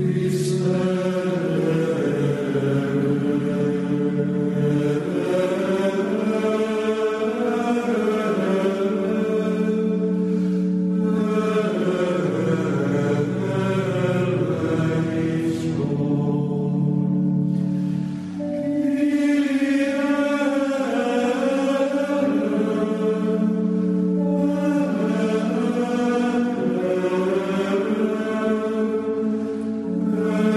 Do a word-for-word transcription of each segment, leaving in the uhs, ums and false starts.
Amen.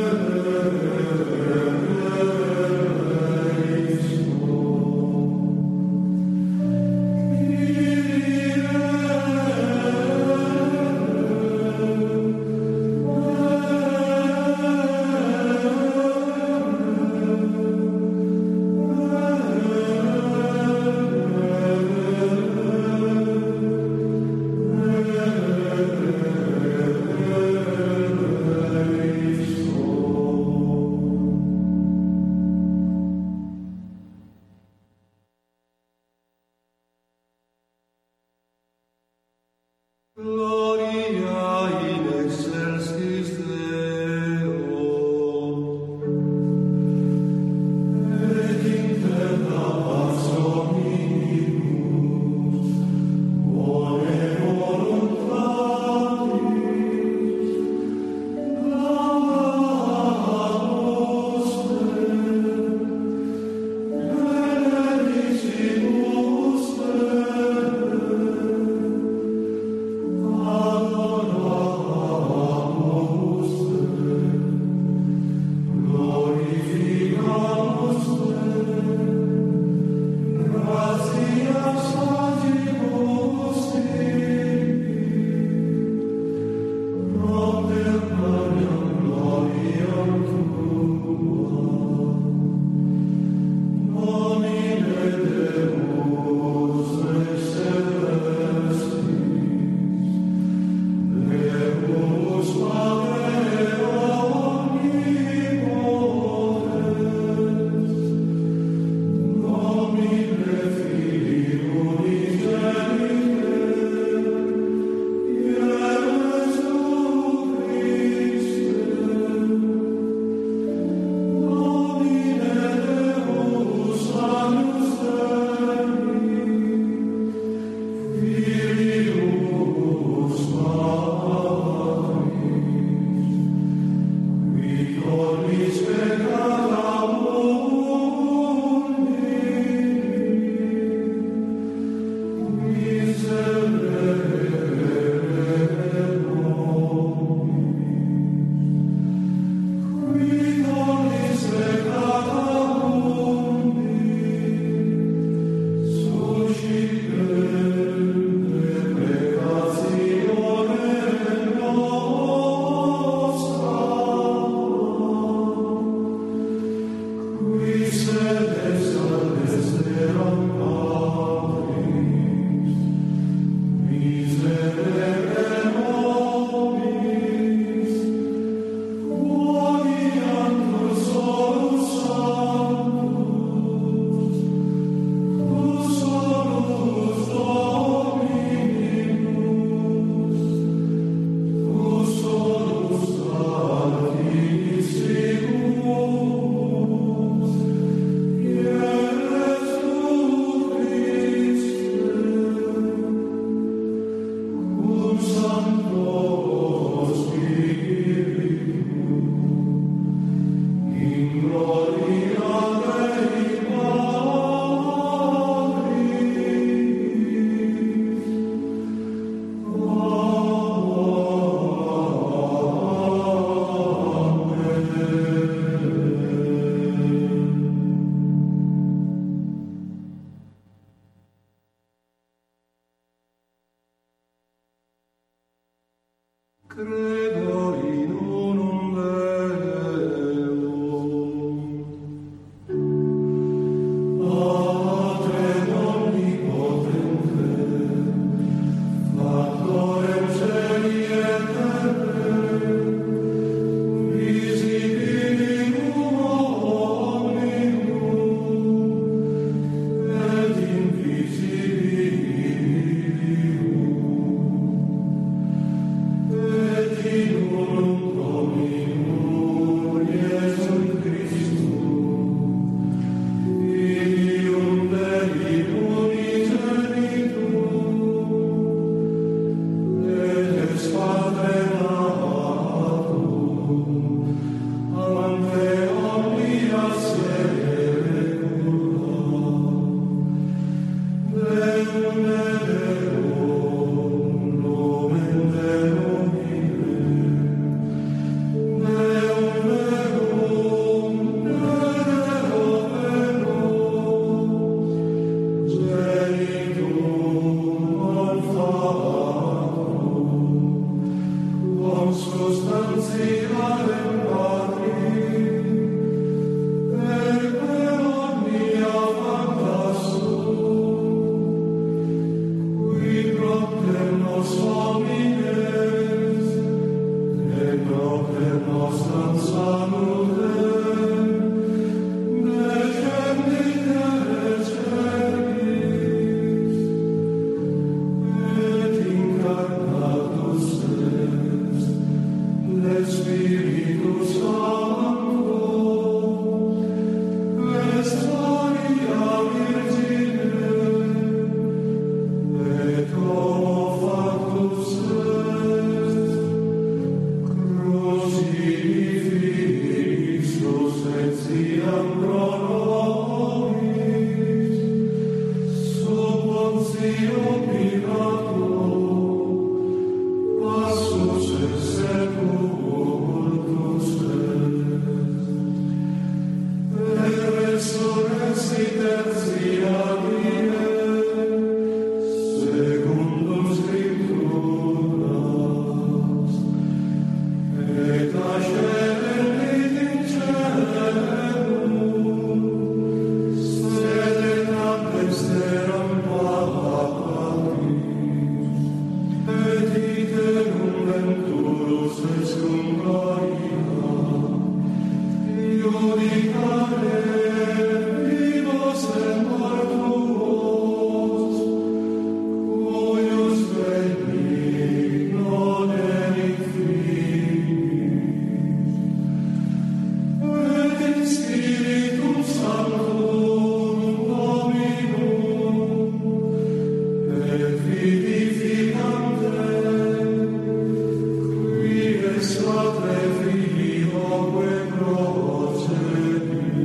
Sacre Filio, quem pro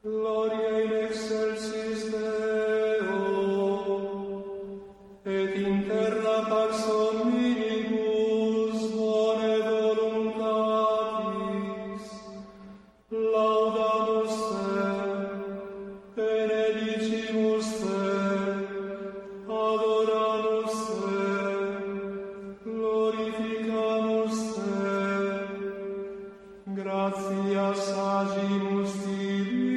Gloria in excelsis Deo, et in terra pax omnibus bone voluntatis, laudamus te, benedicimus te, adoramus te, glorificamus te, gratias agimus tibi,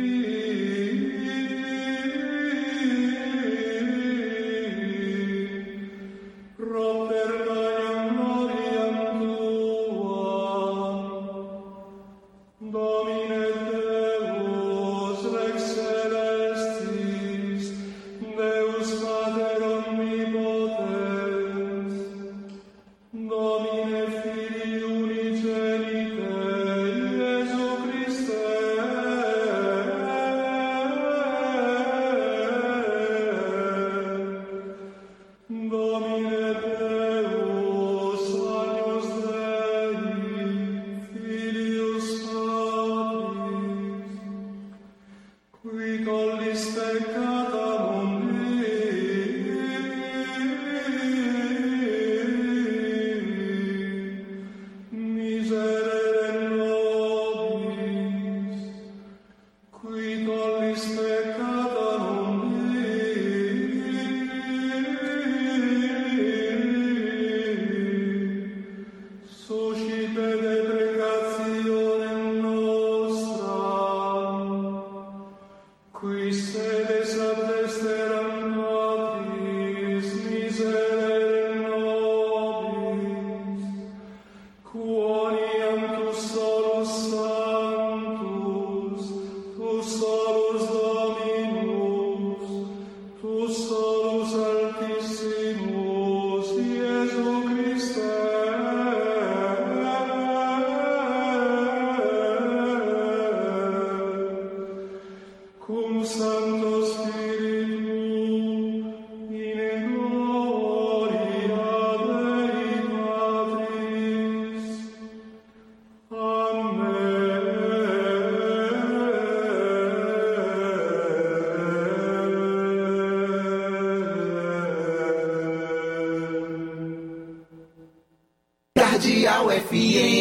Cardeal F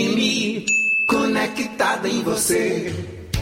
M, conectada em você.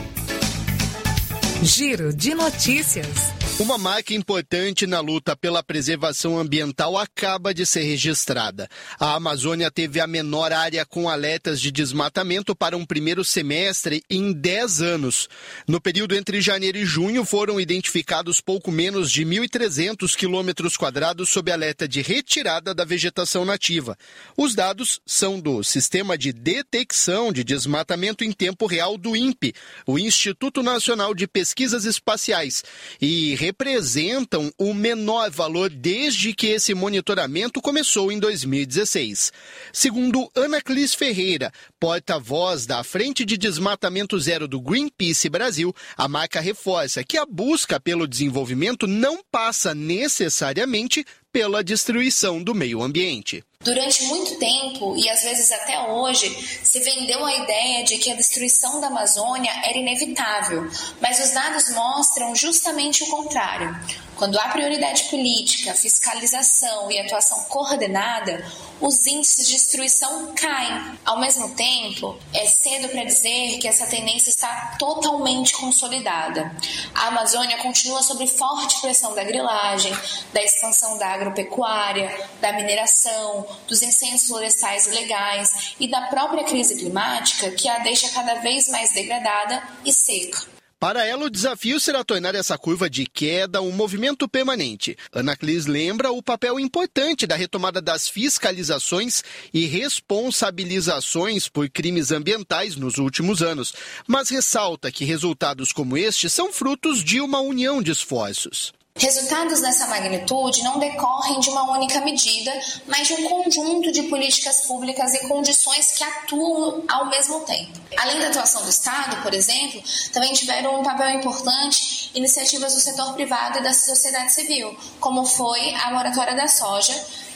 Giro de notícias. Uma marca importante na luta pela preservação ambiental acaba de ser registrada. A Amazônia teve a menor área com alertas de desmatamento para um primeiro semestre em dez anos. No período entre janeiro e junho, foram identificados pouco menos de mil e trezentos quilômetros quadrados sob alerta de retirada da vegetação nativa. Os dados são do Sistema de Detecção de Desmatamento em Tempo Real do INPE, o Instituto Nacional de Pesquisas Espaciais, e representam o menor valor desde que esse monitoramento começou em dois mil e dezesseis. Segundo Anaclis Ferreira, porta-voz da Frente de Desmatamento Zero do Greenpeace Brasil, a marca reforça que a busca pelo desenvolvimento não passa necessariamente pela destruição do meio ambiente. Durante muito tempo, e às vezes até hoje, se vendeu a ideia de que a destruição da Amazônia era inevitável, mas os dados mostram justamente o contrário. Quando há prioridade política, fiscalização e atuação coordenada, os índices de destruição caem. Ao mesmo tempo, é cedo para dizer que essa tendência está totalmente consolidada. A Amazônia continua sob forte pressão da grilagem, da expansão da agropecuária, da mineração, dos incêndios florestais ilegais e da própria crise climática, que a deixa cada vez mais degradada e seca. Para ela, o desafio será tornar essa curva de queda um movimento permanente. Anaclis lembra o papel importante da retomada das fiscalizações e responsabilizações por crimes ambientais nos últimos anos, mas ressalta que resultados como este são frutos de uma união de esforços. Resultados dessa magnitude não decorrem de uma única medida, mas de um conjunto de políticas públicas e condições que atuam ao mesmo tempo. Além da atuação do Estado, por exemplo, também tiveram um papel importante iniciativas do setor privado e da sociedade civil, como foi a moratória da soja,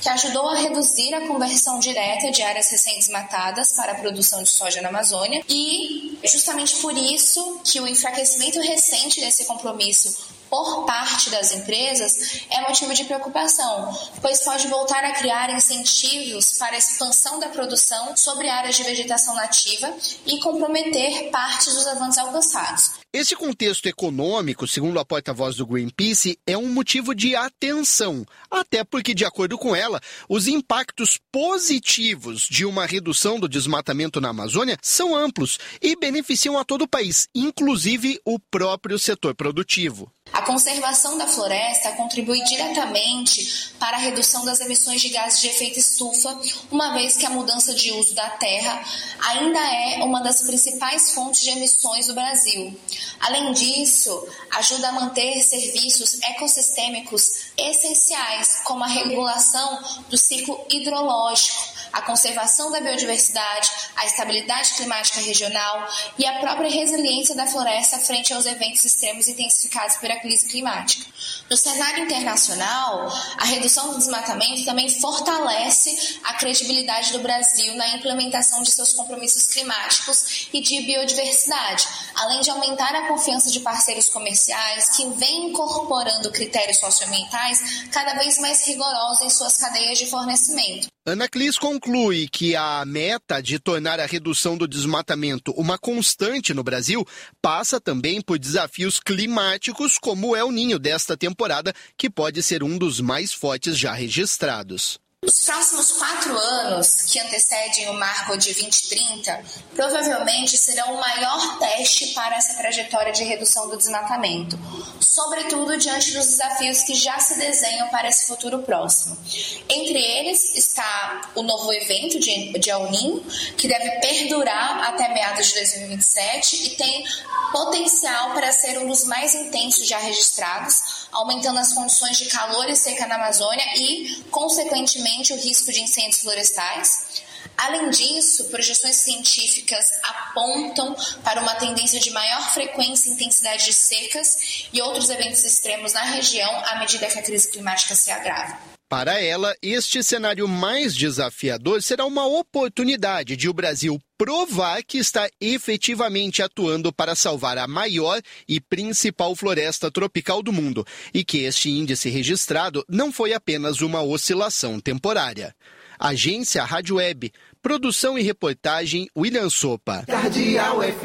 que ajudou a reduzir a conversão direta de áreas recém-desmatadas para a produção de soja na Amazônia, e justamente por isso que o enfraquecimento recente desse compromisso por parte das empresas é motivo de preocupação, pois pode voltar a criar incentivos para a expansão da produção sobre áreas de vegetação nativa e comprometer parte dos avanços alcançados. Esse contexto econômico, segundo a porta-voz do Greenpeace, é um motivo de atenção, até porque, de acordo com ela, os impactos positivos de uma redução do desmatamento na Amazônia são amplos e beneficiam a todo o país, inclusive o próprio setor produtivo. A conservação da floresta contribui diretamente para a redução das emissões de gases de efeito estufa, uma vez que a mudança de uso da terra ainda é uma das principais fontes de emissões do Brasil. Além disso, ajuda a manter serviços ecossistêmicos essenciais, como a regulação do ciclo hidrológico, a conservação da biodiversidade, a estabilidade climática regional e a própria resiliência da floresta frente aos eventos extremos intensificados pela crise climática. No cenário internacional, a redução do desmatamento também fortalece a credibilidade do Brasil na implementação de seus compromissos climáticos e de biodiversidade, além de aumentar a confiança de parceiros comerciais que vêm incorporando critérios socioambientais cada vez mais rigorosos em suas cadeias de fornecimento. Ana Clis conclui que a meta de tornar a redução do desmatamento uma constante no Brasil passa também por desafios climáticos como o El Niño desta temporada, que pode ser um dos mais fortes já registrados. Os próximos quatro anos, que antecedem o marco de vinte trinta, provavelmente serão o maior teste para essa trajetória de redução do desmatamento, sobretudo diante dos desafios que já se desenham para esse futuro próximo. Entre eles está o novo evento de, de El Niño, que deve perdurar até meados de dois mil e vinte e sete e tem potencial para ser um dos mais intensos já registrados, aumentando as condições de calor e seca na Amazônia e, consequentemente, o risco de incêndios florestais. Além disso, projeções científicas apontam para uma tendência de maior frequência e intensidade de secas e outros eventos extremos na região à medida que a crise climática se agrava. Para ela, este cenário mais desafiador será uma oportunidade de o Brasil provar que está efetivamente atuando para salvar a maior e principal floresta tropical do mundo e que este índice registrado não foi apenas uma oscilação temporária. Agência Rádio Web, produção e reportagem William Sopa. Cardeal F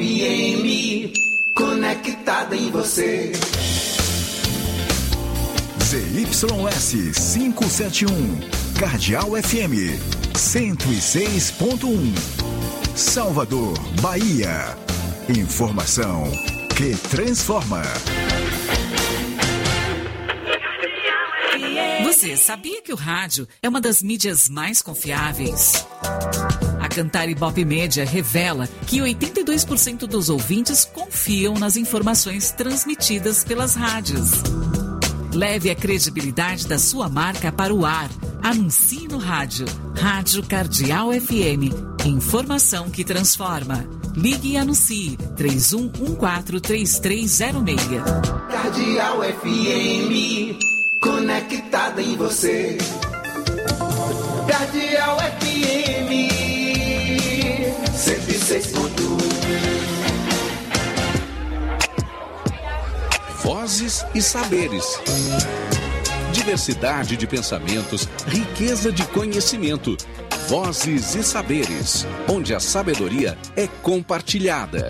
M, conectada em você. Z Y S quinhentos e setenta e um, Cardeal F M, cento e seis ponto um. Salvador, Bahia. Informação que transforma. Você sabia que o rádio é uma das mídias mais confiáveis? A Cantar Ibope Média revela que oitenta e dois por cento dos ouvintes confiam nas informações transmitidas pelas rádios. Leve a credibilidade da sua marca para o ar. Anuncie no rádio. Rádio Cardeal F M. Informação que transforma. Ligue e anuncie. três um um quatro, três três zero seis. Cardeal F M, conectada em você. Cardeal F M, cento e seis ponto um. Vozes e saberes. Diversidade de pensamentos, riqueza de conhecimento. Vozes e saberes, onde a sabedoria é compartilhada.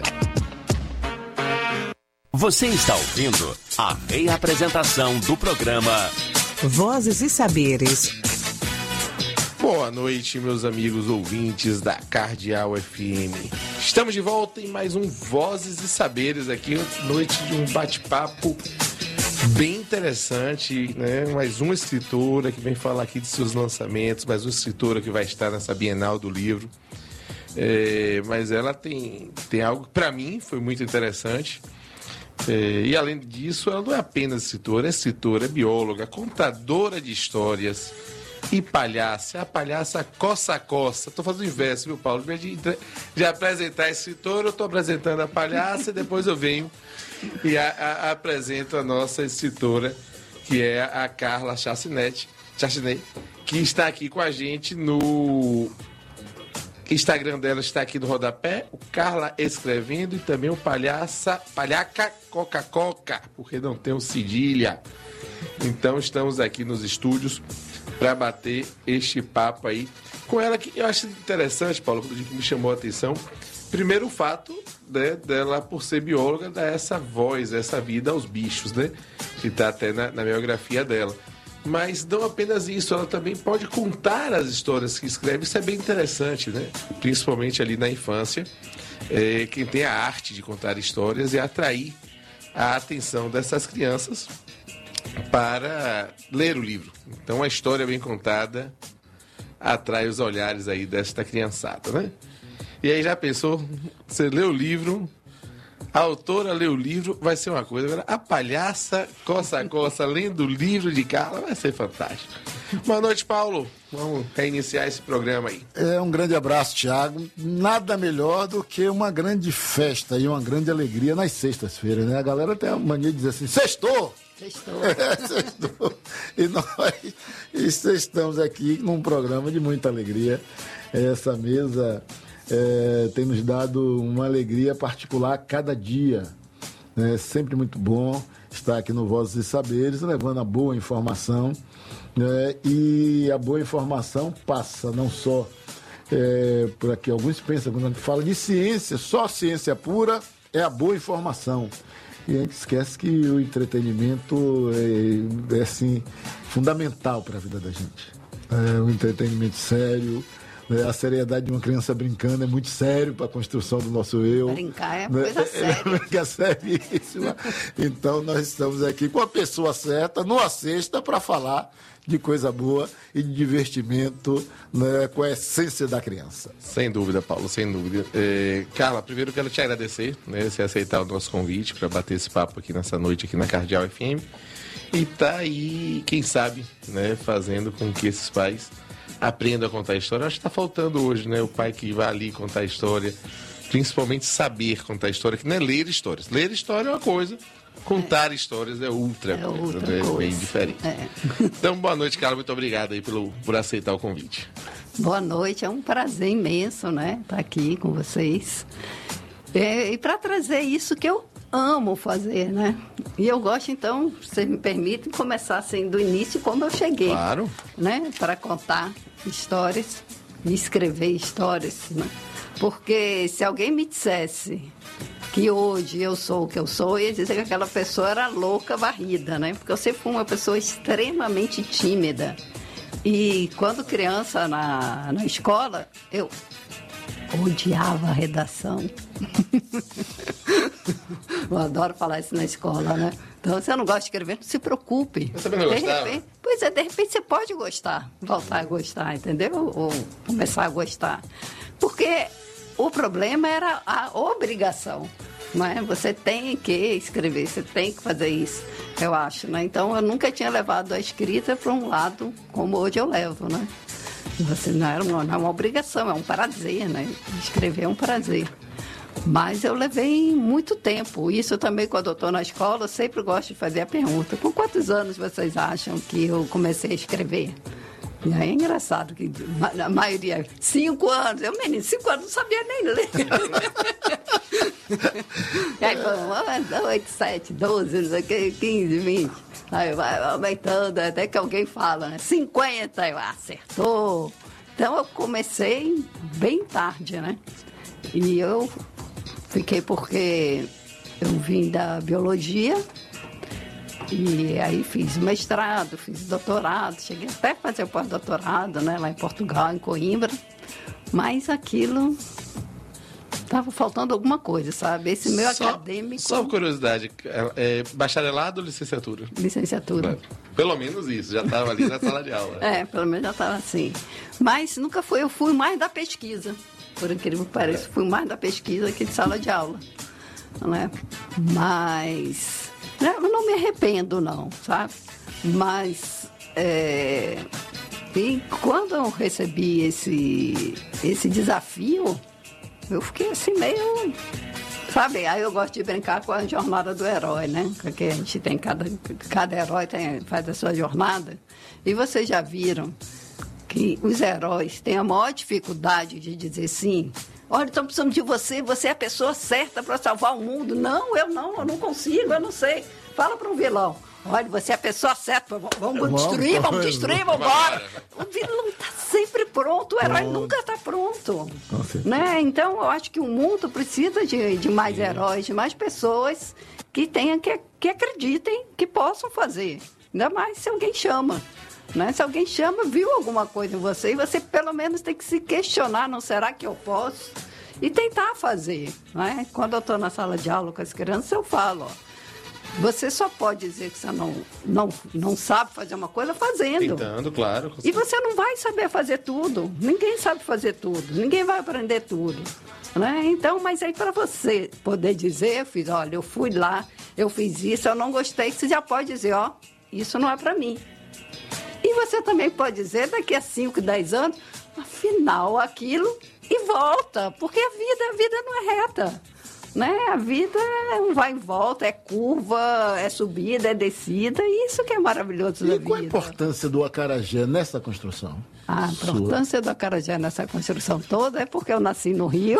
Você está ouvindo a meia apresentação do programa Vozes e Saberes. Boa noite, meus amigos ouvintes da Cardeal F M. Estamos de volta em mais um Vozes e Saberes aqui, noite de um bate-papo bem interessante, né? Mais uma escritora que vem falar aqui de seus lançamentos, mais uma escritora que vai estar nessa Bienal do Livro. É, mas ela tem, tem algo que para mim foi muito interessante. É, e além disso, ela não é apenas escritora, é escritora, é bióloga, contadora de histórias e palhaça. A palhaça coça-coça. Estou fazendo o inverso, viu, Paulo? De, de apresentar a escritora, eu estou apresentando a palhaça e depois eu venho e a, a, a apresento a nossa escritora, que é a Carla Chacinetti, Chacinei, que está aqui com a gente no Instagram dela, está aqui do rodapé, o Carla escrevendo e também o Palhaça, Palhaca Coca-Coca, porque não tem o cedilha. Então estamos aqui nos estúdios para bater este papo aí com ela, que eu acho interessante, Paulo, que me chamou a atenção. Primeiro o fato, né, dela, por ser bióloga, dar essa voz, essa vida aos bichos, né? Que está até na, na biografia dela. Mas não apenas isso, ela também pode contar as histórias que escreve. Isso é bem interessante, né? Principalmente ali na infância. É, quem tem a arte de contar histórias e atrair a atenção dessas crianças para ler o livro. Então, a história bem contada atrai os olhares aí desta criançada, né? E aí já pensou, você lê o livro, a autora lê o livro, vai ser uma coisa. Agora, a palhaça coça-coça lendo o livro de Carla vai ser fantástico. Boa noite, Paulo. Vamos reiniciar esse programa aí. É, um grande abraço, Thiago. Nada melhor do que uma grande festa e uma grande alegria nas sextas-feiras, né? A galera tem a mania de dizer assim, sextou! Sextou. É, sextou. E nós estamos aqui num programa de muita alegria. Essa mesa... É, tem nos dado uma alegria particular a cada dia. É sempre muito bom estar aqui no Vozes e Saberes, levando a boa informação. É, e a boa informação passa não só é, por aqui. Alguns pensam, quando a gente fala de ciência, só ciência pura é a boa informação. E a gente esquece que o entretenimento é, é assim, fundamental para a vida da gente. É um entretenimento sério. A seriedade de uma criança brincando é muito sério para a construção do nosso eu. Brincar é coisa é, séria. Brincar é seríssima. Então, nós estamos aqui com a pessoa certa, numa sexta, para falar de coisa boa e de divertimento, né, com a essência da criança. Sem dúvida, Paulo, sem dúvida. É, Carla, primeiro quero te agradecer, né, você aceitar o nosso convite para bater esse papo aqui nessa noite aqui na Cardeal F M. E tá aí, quem sabe, né, fazendo com que esses pais aprenda a contar a história. Acho que está faltando hoje, né? O pai que vai ali contar a história, principalmente saber contar a história, que não é ler histórias. Ler história é uma coisa, contar é. histórias é outra, é, outra é coisa. Bem diferente. É. Então, boa noite, Carla. Muito obrigado aí pelo, por aceitar o convite. Boa noite, é um prazer imenso, né? Estar aqui com vocês. É, e para trazer isso que eu amo fazer, né? E eu gosto, então, se me permite, começar assim do início, como eu cheguei. Claro. Né? Para contar histórias e escrever histórias, né? Porque se alguém me dissesse que hoje eu sou o que eu sou, eu ia dizer que aquela pessoa era louca, varrida, né? Porque eu sempre fui uma pessoa extremamente tímida. E quando criança na, na escola, eu odiava a redação. Eu adoro falar isso na escola, né? Então, se eu não gosta de escrever, não se preocupe. Você também não gostava? Pois é, de repente você pode gostar, voltar a gostar, entendeu? Ou começar a gostar. Porque o problema era a obrigação, né? Você tem que escrever, você tem que fazer isso, eu acho, né? Então, eu nunca tinha levado a escrita para um lado como hoje eu levo, né? Você não é uma, não é uma obrigação, é um prazer, né? Escrever é um prazer. Mas eu levei muito tempo. Isso também, quando eu estou na escola, eu sempre gosto de fazer a pergunta: com quantos anos vocês acham que eu comecei a escrever? E aí é engraçado que a maioria, cinco anos. Eu, menino, cinco anos, não sabia nem ler. E aí, oito, sete, doze, não sei o que, quinze, vinte. Aí vai aumentando, até que alguém fala, né? cinquenta, eu acertou. Então eu comecei bem tarde, né? E eu fiquei porque eu vim da biologia. E aí fiz mestrado, fiz doutorado, cheguei até a fazer pós-doutorado, né, lá em Portugal, em Coimbra, mas aquilo estava faltando alguma coisa, sabe? Esse meu só, acadêmico... Só curiosidade, é, bacharelado ou licenciatura? Licenciatura. Pelo menos isso, já estava ali na sala de aula. É, pelo menos já estava assim. Mas nunca foi, eu fui mais da pesquisa, por incrível que pareça, fui mais da pesquisa que de sala de aula, né? Mas... eu não me arrependo, não, sabe? Mas, é... e quando eu recebi esse, esse desafio, eu fiquei assim meio... sabe? Aí eu gosto de brincar com a jornada do herói, né? Porque a gente tem, cada, cada herói tem, faz a sua jornada. E vocês já viram que os heróis têm a maior dificuldade de dizer sim. Olha, estamos precisando de você, você é a pessoa certa para salvar o mundo. Não, eu não, eu não consigo, eu não sei. Fala para um vilão. Olha, você é a pessoa certa, vamos, vamos destruir, vamos destruir, vamos embora. O vilão está sempre pronto, o herói pronto. Nunca está pronto. Né? Então, eu acho que o mundo precisa de, de mais heróis, de mais pessoas que tenham, que, que acreditem, que possam fazer. Ainda mais se alguém chama. Né? Se alguém chama, viu alguma coisa em você, e você pelo menos tem que se questionar, não será que eu posso? E tentar fazer. Né? Quando eu estou na sala de aula com as crianças, eu falo, ó, você só pode dizer que você não, não, não sabe fazer uma coisa fazendo. Tentando, claro. E você não vai saber fazer tudo. Ninguém sabe fazer tudo. Ninguém vai aprender tudo. Né? Então, mas aí para você poder dizer, eu fiz, olha, eu fui lá, eu fiz isso, eu não gostei, você já pode dizer, ó, isso não é para mim. E você também pode dizer, daqui a cinco, dez anos, afinal, aquilo, e volta. Porque a vida, a vida não é reta. Né? A vida é um vai e volta, é curva, é subida, é descida, e isso que é maravilhoso da vida. E qual a importância do acarajé nessa construção? A importância do acarajé nessa construção toda é porque eu nasci no Rio,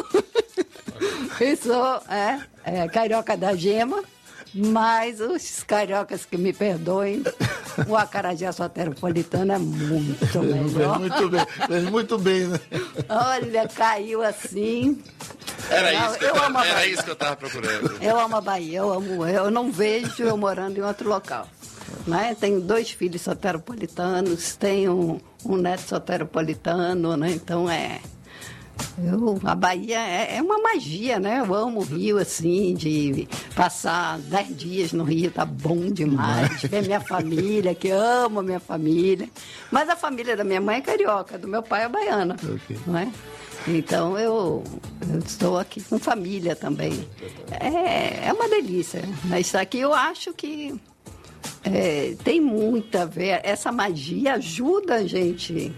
eu sou é, é, carioca da gema, mas os cariocas que me perdoem, o acarajé soteropolitano é muito melhor. Muito bem, fez muito bem, né? Olha, caiu assim... Era, não, isso, que eu, eu tava, era isso que eu estava procurando. Eu amo a Bahia, eu amo, eu não vejo eu morando em outro local. Né? Tenho dois filhos soteropolitanos, tenho um, um neto soteropolitano, né? Então é. Eu, a Bahia é, é uma magia, né? Eu amo o Rio, assim, de passar dez dias no Rio, tá bom demais. Ver minha família, que amo a minha família. Mas a família da minha mãe é carioca, do meu pai é baiana. Okay. Não é? Então, eu, eu estou aqui com família também. É, é uma delícia. Mas isso aqui eu acho que é, tem muito a ver. Essa magia ajuda a gente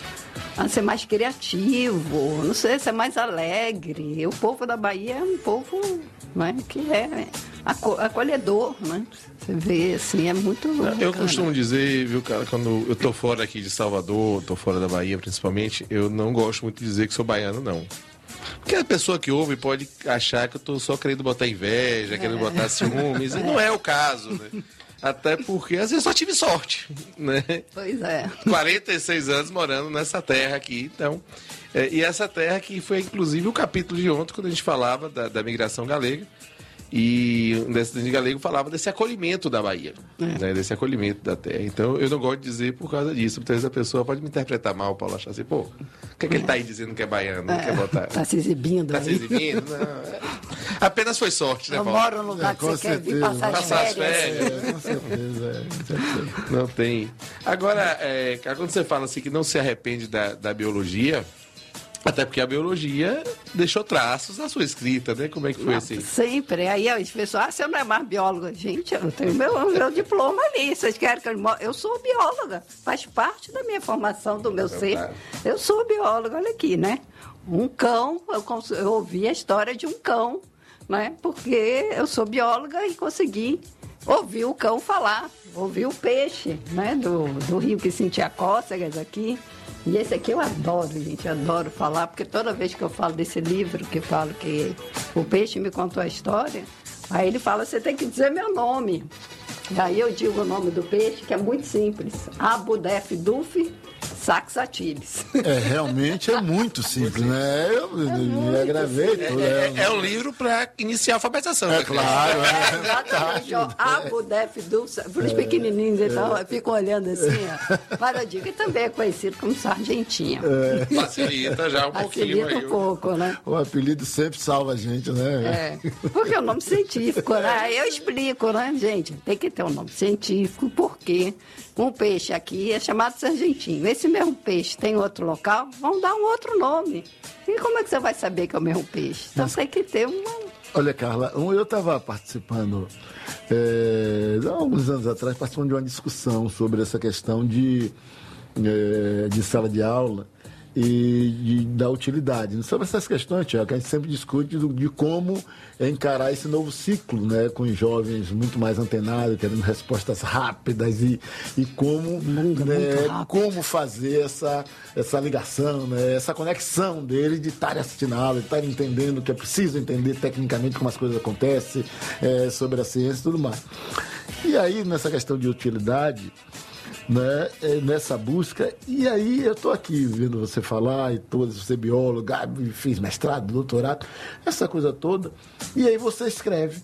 a ser mais criativo, não sei, ser mais alegre. O povo da Bahia é um povo, né, que é acolhedor, né? Você vê, assim, é muito bacana. Eu costumo dizer, viu, cara, quando eu tô fora aqui de Salvador, tô fora da Bahia principalmente, eu não gosto muito de dizer que sou baiano, não. Porque a pessoa que ouve pode achar que eu tô só querendo botar inveja, é. querendo botar ciúmes, é. e não é o caso, né? Até porque, às vezes, só tive sorte, né? Pois é. quarenta e seis anos morando nessa terra aqui, então... É, e essa terra que foi, inclusive, o capítulo de ontem, quando a gente falava da, da migração galega. E o descendente galego falava desse acolhimento da Bahia, é. né? Desse acolhimento da terra. Então, eu não gosto de dizer por causa disso. Porque às vezes a pessoa pode me interpretar mal, Paulo, achar assim, pô, o que é que ele tá aí dizendo que é baiano, não é. quer botar? Tá se exibindo Tá aí. se exibindo? Não. É. Apenas foi sorte, né, eu Paulo? Eu moro num lugar é, que você certeza. quer vir passar, passar as férias. férias. É, com certeza, é, com certeza. Não tem. Agora, é, quando você fala assim que não se arrepende da, da biologia... Até porque a biologia deixou traços na sua escrita, né? Como é que foi não, assim? Sempre. Aí as pessoas, ah, você não é mais bióloga. Gente, eu tenho meu, meu diploma ali. Vocês querem que eu... Eu sou bióloga. Faz parte da minha formação, do meu é ser. Claro. Eu sou bióloga, olha aqui, né? Um cão, eu, cons... eu ouvi a história de um cão, né? Porque eu sou bióloga e consegui ouvir o cão falar. Ouvir o peixe, né? Do, do rio que sentia cócegas aqui. E esse aqui eu adoro, gente, eu adoro falar, porque toda vez que eu falo desse livro, que falo que o peixe me contou a história, aí ele fala, você tem que dizer meu nome. E aí eu digo o nome do peixe, que é muito simples, Abu Def Duf Saxatilis. É, realmente é muito simples, né? Eu me agravei tudo. É, é, é um livro para iniciar a alfabetização. É claro, é. Exatamente. Abu Def Duf, para os pequenininhos, então, é. ficam olhando assim, ó. Para digo, que também é conhecido como sargentinha. É. Facilita já um pouquinho. Facilita um pouco, né? O apelido sempre salva a gente, né? É, porque é um nome científico, né? Aí eu explico, né, gente? Tem que ter um nome científico, porque um peixe aqui é chamado sargentinho. Esse mesmo peixe tem outro local, vão dar um outro nome. E como é que você vai saber que é o mesmo peixe? Então Mas... tem que ter uma... Olha, Carla, eu estava participando, é, há alguns anos atrás, participando de uma discussão sobre essa questão de, é, de sala de aula e de, da utilidade. Sobre essas questões, Tiago, a gente sempre discute do, de como encarar esse novo ciclo, né, com os jovens muito mais antenados, querendo respostas rápidas e, e como, né, como fazer essa, essa ligação, né, essa conexão deles de estarem assistindo a aula, de estarem entendendo o que é preciso entender tecnicamente como as coisas acontecem, é, sobre a ciência e tudo mais. E aí, nessa questão de utilidade, né, nessa busca, e aí eu estou aqui vendo você falar, e todos, você é biólogo, fiz mestrado, doutorado, essa coisa toda, e aí você escreve,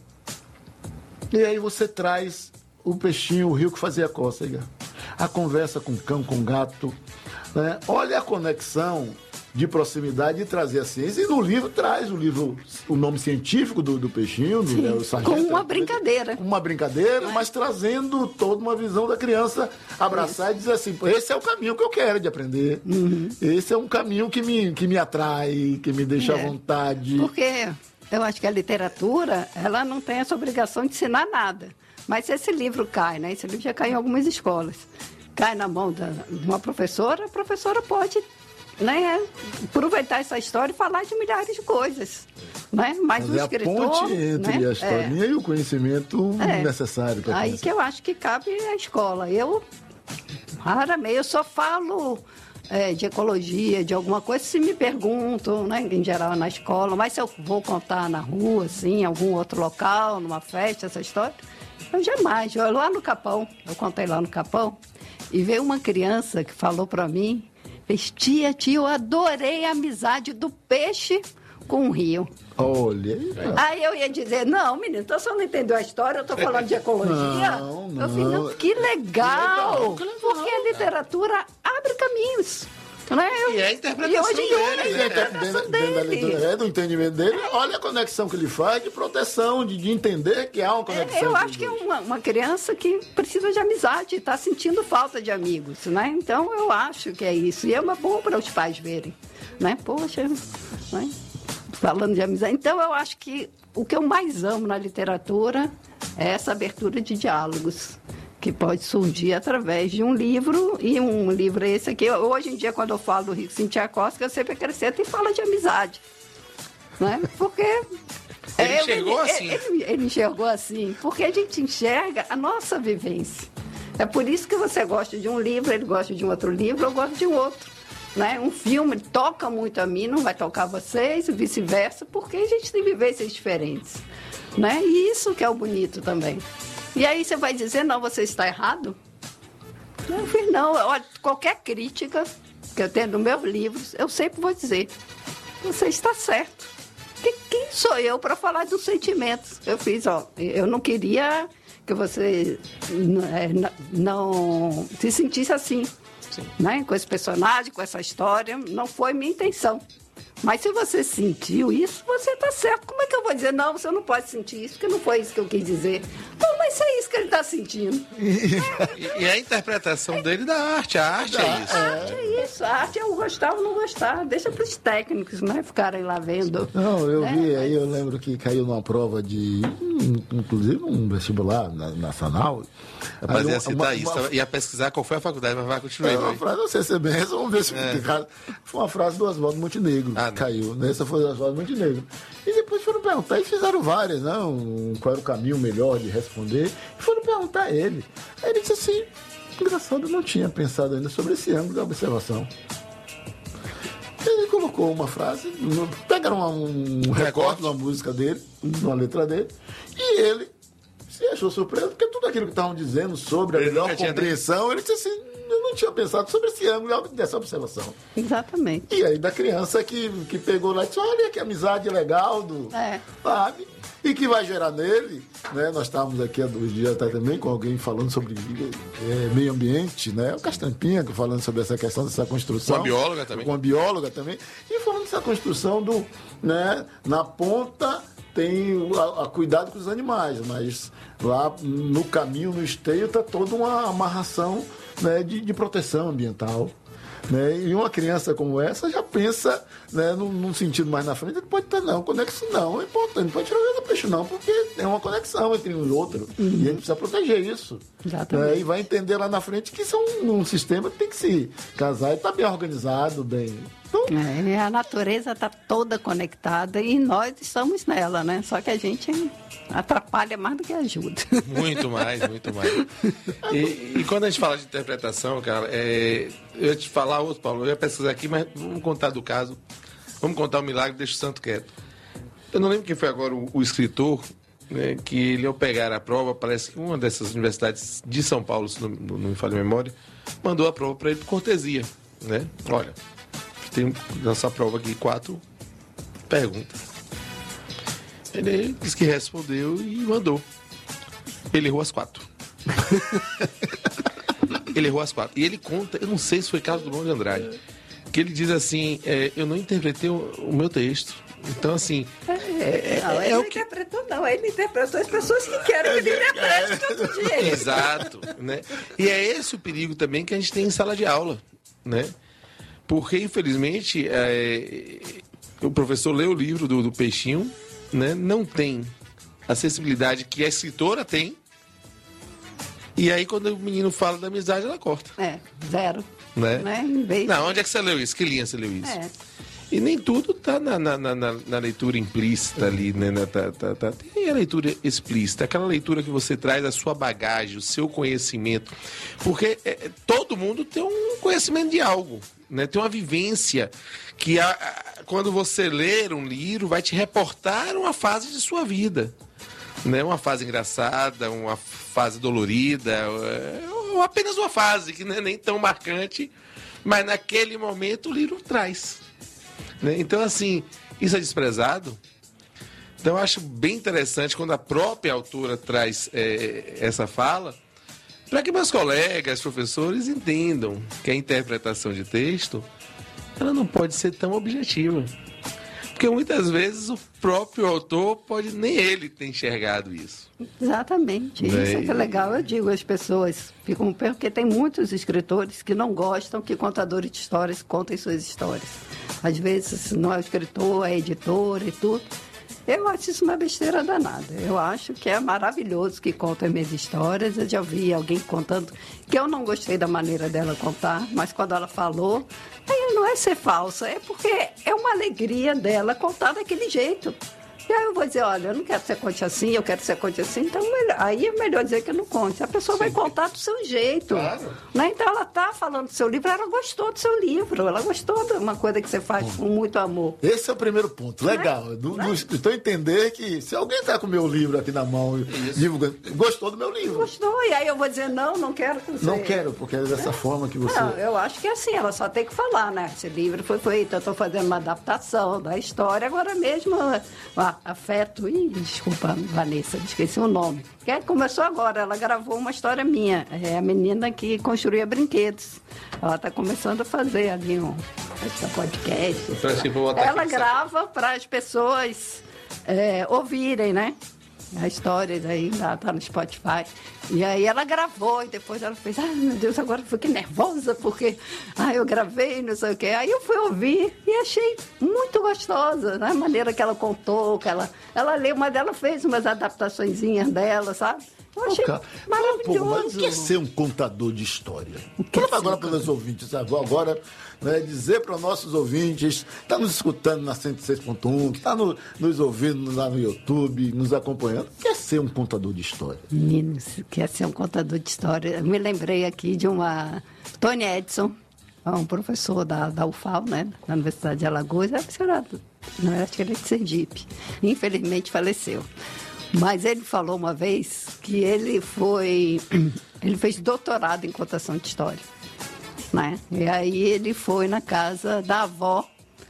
e aí você traz o peixinho, o rio que fazia cócega, a conversa com o cão, com o gato, né? Olha a conexão de proximidade e trazer a ciência. E no livro traz o livro, o nome científico do, do peixinho, do, né, o sargento, com uma brincadeira. Uma brincadeira, mas trazendo toda uma visão da criança abraçar Isso. e dizer assim, esse é o caminho que eu quero de aprender. Uhum. Esse é um caminho que me, que me atrai, que me deixa é. à vontade. Porque eu acho que a literatura, ela não tem essa obrigação de ensinar nada. Mas se esse livro cai, né? Esse livro já cai em algumas escolas. Cai na mão da, de uma professora, a professora pode... Né, aproveitar essa história e falar de milhares de coisas, né? Mas o escritor, a ponte entre né, a historinha é, e o conhecimento é, necessário para aí que eu acho que cabe a escola. Eu raramente, eu só falo é, de ecologia, de alguma coisa, se me perguntam, né, em geral na escola, mas se eu vou contar na rua, assim, em algum outro local, numa festa, essa história, eu jamais. Eu, lá no Capão, eu contei lá no Capão, e veio uma criança que falou para mim, tia, tia, eu adorei a amizade do peixe com o rio. Olha aí. Aí eu ia dizer, não, menino, então você não entendeu a história, eu estou falando de ecologia. Não, não. Eu falei, não, que legal, que legal, porque a literatura abre caminhos. Né? E é a interpretação e hoje dele. É a interpretação dele. É, do entendimento dele. Olha a conexão que ele faz de proteção, de, de entender que há uma conexão. É, eu acho que é uma, uma criança que precisa de amizade, está sentindo falta de amigos, né? Então eu acho que é isso. E é uma boa para os pais verem, né? Poxa, né? Falando de amizade. Então eu acho que o que eu mais amo na literatura é essa abertura de diálogos, que pode surgir através de um livro, e um livro esse aqui, hoje em dia, quando eu falo do Rico Cintia Costa, eu sempre acrescento e falo de amizade, né? Porque... Ele é, enxergou ele, assim. Ele, ele enxergou assim, porque a gente enxerga a nossa vivência. É por isso que você gosta de um livro, ele gosta de um outro livro, eu gosto de um outro, né? Um filme toca muito a mim, não vai tocar vocês, e vice-versa, porque a gente tem vivências diferentes, né? E isso que é o bonito também. E aí você vai dizer, não, você está errado? Eu fiz, não, olha, qualquer crítica que eu tenho nos meus livros, eu sempre vou dizer, você está certo. Que, quem sou eu para falar dos sentimentos? Eu fiz, ó, eu não queria que você é, não se sentisse assim, né? Com esse personagem, com essa história, não foi minha intenção. Mas se você sentiu isso, você está certo. Como é que eu vou dizer, não, você não pode sentir isso, porque não foi isso que eu quis dizer. Não, mas é isso que ele está sentindo. e, e a interpretação dele da arte. A arte é isso. A arte é isso. A arte é o gostar ou não gostar. Deixa para os técnicos, né, ficarem lá vendo. Não, eu né? vi, aí eu lembro que caiu numa prova de, inclusive um vestibular nacional. Rapaz, ia citar uma, isso, uma, ia pesquisar qual foi a faculdade, mas vai continuar. É uma frase, não sei se é bem, vamos ver se é. Foi uma frase do Oswaldo Montenegro. Ah, caiu, né? Essa foi do Oswaldo Montenegro. E depois foram perguntar, e fizeram várias, né? Um, qual era o caminho melhor de responder. E foram perguntar a ele. Aí ele disse assim, engraçado, eu não tinha pensado ainda sobre esse ângulo da observação. Ele colocou uma frase, pegaram um, um recorte de uma música dele, uma letra dele, e ele se achou surpreso, porque tudo aquilo que estavam dizendo sobre a ele melhor compreensão, ele disse assim, eu não tinha pensado sobre esse ângulo dessa observação. Exatamente. E aí da criança que, que pegou lá e disse, olha que amizade legal do é. sabe? E que vai gerar nele, né? Nós estávamos aqui há dois dias até também com alguém falando sobre é, meio ambiente, né? O Castampinha falando sobre essa questão dessa construção. Com a bióloga também. Com a bióloga também. E falando dessa construção do, né? Na ponta tem a, a cuidado com os animais, mas lá no caminho, no esteio, está toda uma amarração, né, de, de proteção ambiental. Né? E uma criança como essa já pensa, né, num, num sentido mais na frente, ele pode estar, não, conexo não, é importante, não pode tirar o olho do peixe não, porque tem uma conexão entre um e outro. Uhum. E a gente precisa proteger isso. Exatamente. É, e vai entender lá na frente que isso é um, um sistema que tem que se casar e está bem organizado, bem... Então... É, a natureza está toda conectada e nós estamos nela, né? Só que a gente atrapalha mais do que ajuda. Muito mais, muito mais. E, e quando a gente fala de interpretação, cara, é, eu ia te falar outro, Paulo, eu ia pesquisar aqui, mas vamos contar do caso. Vamos contar o milagre, deixa o santo quieto. Eu não lembro quem foi agora o, o escritor, né, que ele, ao pegar a prova, parece que uma dessas universidades de São Paulo, se não, não me falha a memória, mandou a prova para ele por cortesia, né? Olha, tem nessa prova aqui quatro perguntas. Ele disse que respondeu e mandou. Ele errou as quatro. Ele errou as quatro. E ele conta, eu não sei se foi Carlos Drummond de Andrade, que ele diz assim, é, eu não interpretei o, o meu texto. Então, assim... É, não, ele é não que... interpretou, não. Ele interpretou as pessoas que querem que ele interprete de outro jeito. Exato. Né? E é esse o perigo também que a gente tem em sala de aula, né? Porque, infelizmente, é, o professor lê o livro do, do Peixinho, né, não tem a sensibilidade que a escritora tem, e aí quando o menino fala da amizade, ela corta. É, zero. Né? Né? Em vez... Não, onde é que você leu isso? Que linha você leu isso? É. E nem tudo está na, na, na, na leitura implícita ali, né? Na, tá, tá, tá. Tem a leitura explícita, aquela leitura que você traz a sua bagagem, o seu conhecimento. Porque é, todo mundo tem um conhecimento de algo, né? Tem uma vivência que a, a, quando você ler um livro vai te reportar uma fase de sua vida, né? Uma fase engraçada, uma fase dolorida, ou apenas uma fase que não é nem tão marcante, mas naquele momento o livro traz. Então, assim, isso é desprezado. Então, eu acho bem interessante quando a própria autora traz é, essa fala, para que meus colegas, professores, entendam que a interpretação de texto ela não pode ser tão objetiva. Porque muitas vezes o próprio autor pode nem ele ter enxergado isso. Exatamente. Isso é que é legal. Eu digo, as pessoas ficam... Porque tem muitos escritores que não gostam que contadores de histórias contem suas histórias. Às vezes não é o escritor, é editor e tudo. Eu acho isso uma besteira danada. Eu acho que é maravilhoso que conta as minhas histórias. Eu já vi alguém contando que eu não gostei da maneira dela contar, mas quando ela falou, aí não é ser falsa, é porque é uma alegria dela contar daquele jeito. E aí eu vou dizer, olha, eu não quero que você conte assim, eu quero que você conte assim, então melhor, aí é melhor dizer que não conte. A pessoa Sim. vai contar do seu jeito. Claro. Né? Então ela está falando do seu livro, ela gostou do seu livro, ela gostou de uma coisa que você faz Bom, com muito amor. Esse é o primeiro ponto, legal. Né? Do, do escritor entender que se alguém está com o meu livro aqui na mão, livro, gostou do meu livro. Gostou, e aí eu vou dizer, não, não quero que você... Não quero, porque é dessa é. forma que você... Não, eu acho que é assim, ela só tem que falar, né? Esse livro foi feito, eu estou fazendo uma adaptação da história, agora mesmo, a, afeto e Ih, desculpa, Vanessa, esqueci o nome. Que começou agora, ela gravou uma história minha. É a menina que construía brinquedos. Ela está começando a fazer ali um esse podcast. Ela grava para as pessoas é, ouvirem, né? A história daí tá no Spotify. E aí ela gravou e depois ela fez, ai meu Deus, agora eu fiquei nervosa porque ah, eu gravei, não sei o quê. Aí eu fui ouvir e achei muito gostosa, né? A maneira que ela contou, que ela, ela leu, mas ela fez umas adaptaçõezinhas dela, sabe? Eu achei oh, maravilhoso. O que é ser um contador de história? Fala agora para os ouvintes, agora, né, dizer para os nossos ouvintes, está nos escutando na cento e seis ponto um, que está no, nos ouvindo lá no YouTube, nos acompanhando. O que é ser um contador de história? Meninos, quer ser um contador de história? Eu me lembrei aqui de uma... Tony Edson, um professor da, da U F A L, né, da Universidade de Alagoas, era, não, acho que ele é de Sergipe. Infelizmente faleceu. Mas ele falou uma vez que ele foi... Ele fez doutorado em contação de história, né? E aí ele foi na casa da avó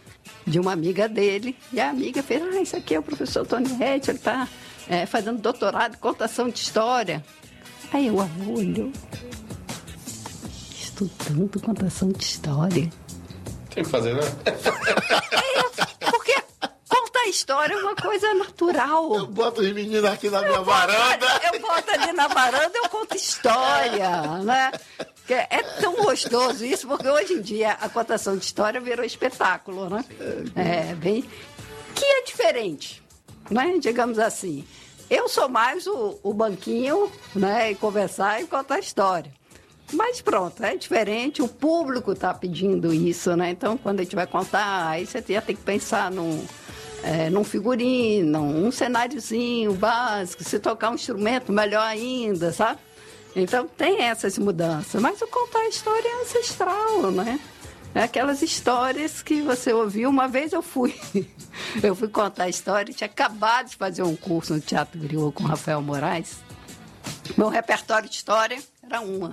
de uma amiga dele. E a amiga fez, ah, isso aqui é o professor Tony Edson, ele está é, fazendo doutorado em contação de história. Aí o avô olhou. Estudando contação de história. Tem que fazer, né? É, porque... A história é uma coisa natural. Eu boto os meninos aqui na minha eu varanda. Boto, eu boto ali na varanda, eu conto história, né? É tão gostoso isso, porque hoje em dia a contação de história virou espetáculo, né? É bem... Que é diferente, né? Digamos assim. eu sou mais o, o banquinho, né? E conversar e contar a história. Mas pronto, é diferente, o público está pedindo isso, né? Então, quando a gente vai contar, aí você já tem que pensar num, é, num figurino, um cenáriozinho básico, se tocar um instrumento, melhor ainda, sabe? Então, tem essas mudanças. Mas o contar a história é ancestral, né? É aquelas histórias que você ouviu. Uma vez eu fui, eu fui contar a história, tinha acabado de fazer um curso no Teatro Griot com o Rafael Moraes. Meu repertório de história era uma.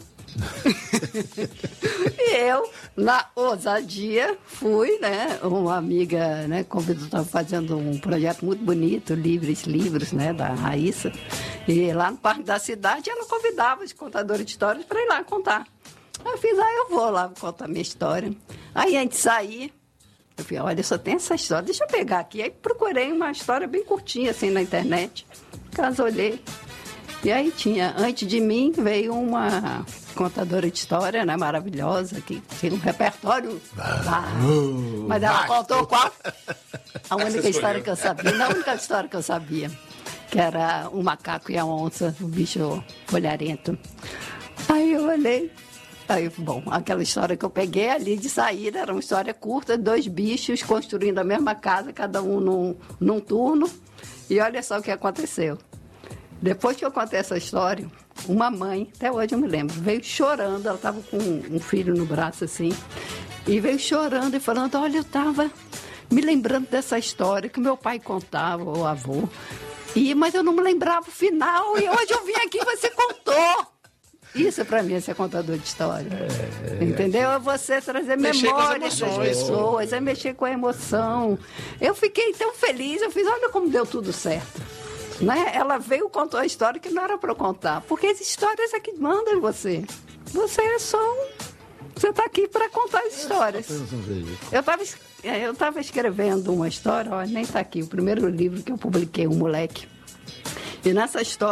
E eu, na ousadia, fui, né? Uma amiga, né, convidou, estava fazendo um projeto muito bonito, Livres Livros, né, da Raíssa. E lá no Parque da Cidade, ela convidava os contadores de histórias para ir lá contar. Eu fiz, ah, eu vou lá contar minha história. Aí, antes de sair, eu falei, olha, só tem essa história, deixa eu pegar aqui. Aí procurei uma história bem curtinha, assim, na internet. Caso olhei. E aí tinha, antes de mim, veio uma contadora de história, né, maravilhosa, que tinha um repertório. Ah, mas ela contou qual? A única história que eu sabia, não a única história que eu sabia, que era o macaco e a onça, o bicho olharento. Aí eu olhei, aí, bom, aquela história que eu peguei ali de saída, era uma história curta, dois bichos construindo a mesma casa, cada um num, num turno, e olha só o que aconteceu. Depois que eu contei essa história, uma mãe, até hoje eu me lembro, veio chorando, ela estava com um filho no braço assim, e veio chorando e falando, olha, eu estava me lembrando dessa história que meu pai contava, o avô, e, mas eu não me lembrava o final, e hoje eu vim aqui e você contou. Isso para mim é ser contador de história. É, entendeu? É você trazer memórias das pessoas, é mexer com a emoção. Eu fiquei tão feliz, eu fiz, olha como deu tudo certo. Né? Ela veio e contou a história que não era para contar. Porque as histórias é que mandam em você. Você é só um... Você está aqui para contar as histórias. Eu estava eu tava escrevendo uma história, ó, nem está aqui, o primeiro livro que eu publiquei, Um Moleque. E nessa história,